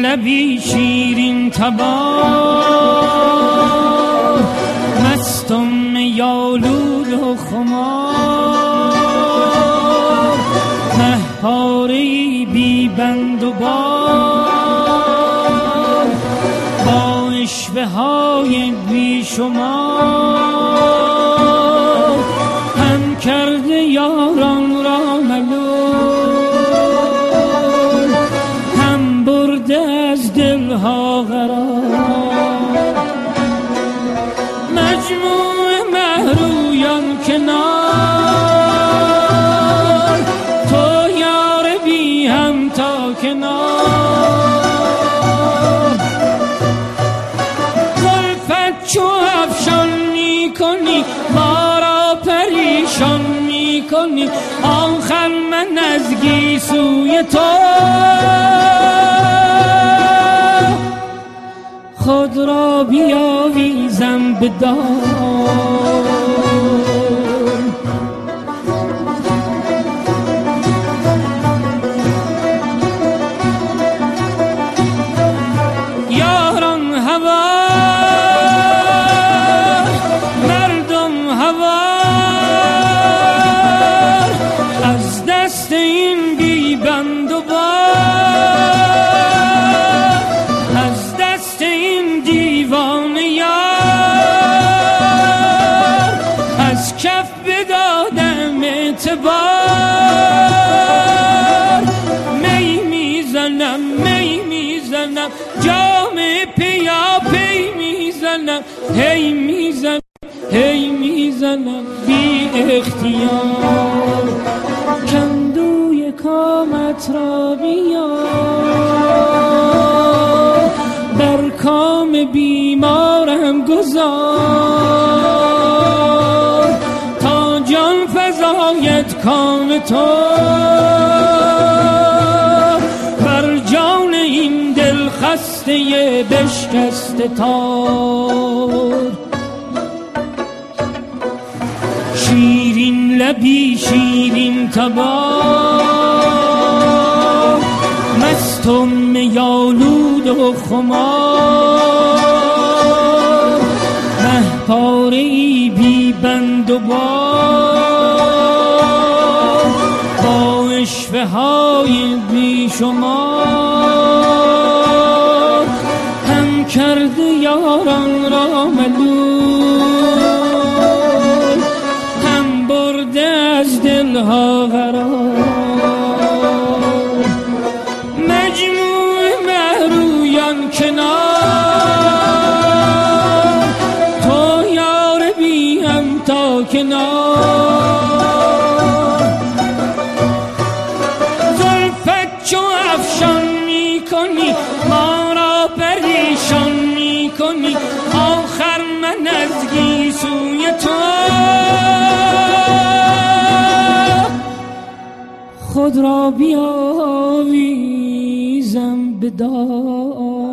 لبی شیرین تبار، مستم یالود و خمار، مهپاره‌ای بی بند و بار، با عشوه های بی شمار، هم کرده یاران را ملول، هم برده از دلها قرار. مجموع مهرویان کنار، تو یار بی هم تا کنار. زلفت چو افشان می کنی ما را پریشان می کنی، آخر من از گیسوی تو خود را بیاویزم به دار. یاران هوا، مردم هوا، از دست این بی بند و بار، از دست این دیوانه یار، از کف بدادم اعتبار. می میزنم می میزنم، جام پیا پی میزنم، هی میزنم هی میزنم بی اختیار. کندوی کامت را بیار، بر کام بیمارم گذار، تا جان فزاید کام تو بر جان این دل خسته بشکسته تار. شیرین لبی شیرین تبار، مستم یالود و خمار، مهپاره‌ای بی بند و بار، با عشوه های بی شمار، هم کرده یاران را ملول، هم برده از دلها قرار. مجموع مهرویان کنار، تو یار بی هم تا کنار. زلفت چو افشان می کنی ما را پریشان می کنی، آخر من از گیسوی تو خود را بیاویزم به دار.